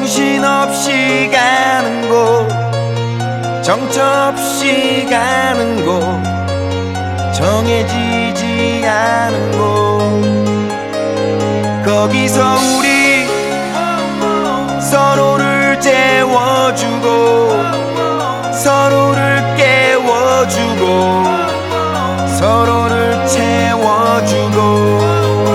정신없이 가는 곳, 정처없이 가는 곳, 정해지지 않은 곳, 거기서 우리 서로를 재워주고 서로를 깨워주고 서로를 채워주고.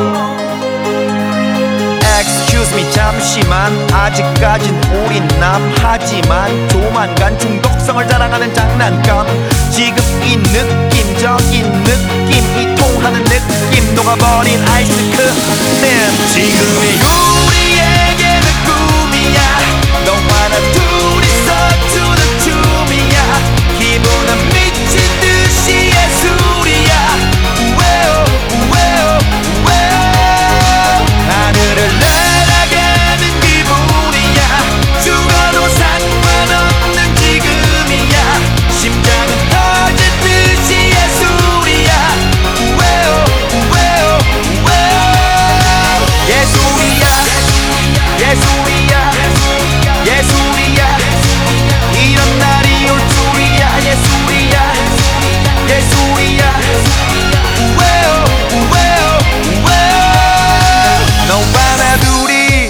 Excuse me 잠시만, 아직까진 우린 남하지만 조만간 중독성을 자랑하는 장난감, 지금 이 느낌적인 느낌이 통하는 느낌, 녹아버린 아이스크림. 지금의 우리에게는 꿈이야, 너와 나 둘이서 추는 춤이야, 기분은 미친 듯이 예술이야. 우웨오 우웨오 우웨오, 하늘을 날아가는 기분이야, 죽어도 상관없는 지금이야, 심장은 터질 듯이 예술이야. 우웨오 우웨오 우웨오, 예술이야 예술이야 예술이야, 이런 날이 올 줄이야. 예술이야 예술이야. 우웨오 우웨오 우웨오, 너와 나 둘이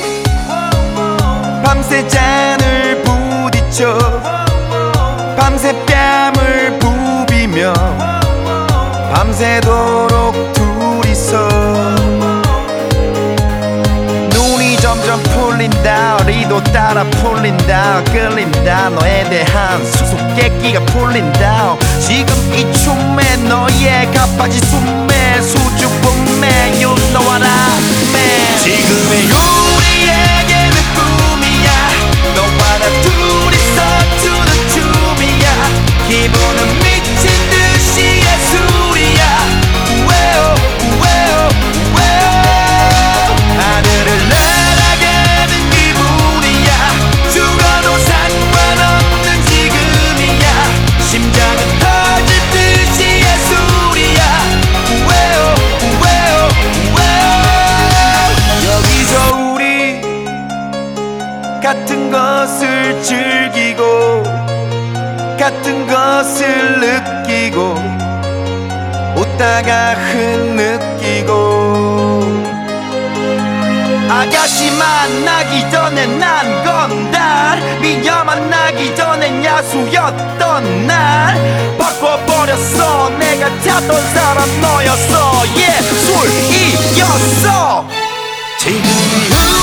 밤새 잔을 부딪혀 밤새 뺨을 부비며 밤새도록 둘이서, 눈이 점점 풀린다, 리도 따라 풀린다, 끌린다, 너에 대한 수수께끼가 풀린다. 지금 이 춤에 너의 가빠지 숨에 수줍음에 You know what I mean. 지금의 우리에게는 꿈이야, 너와 나 둘이서 추는 춤이야, 기분은 미친 듯이 예술이야. 우웨오 우웨오 우웨오, 하늘을 날아가는 기분이야, 죽어도 상관없는 지금이야, 심장은 터질 듯이 예술이야. 우웨오 우웨오 우웨오, 여기서 우리 같은 것을 즐기고 같은 것을 느끼고 웃다가 흐느끼고, 아가씨 만나기 전에 난 건달, 미녀 만나기 전엔 야수였던 날, 바꿔버렸어, 내가 찾던 사람 너였어, 예술이었어. 지금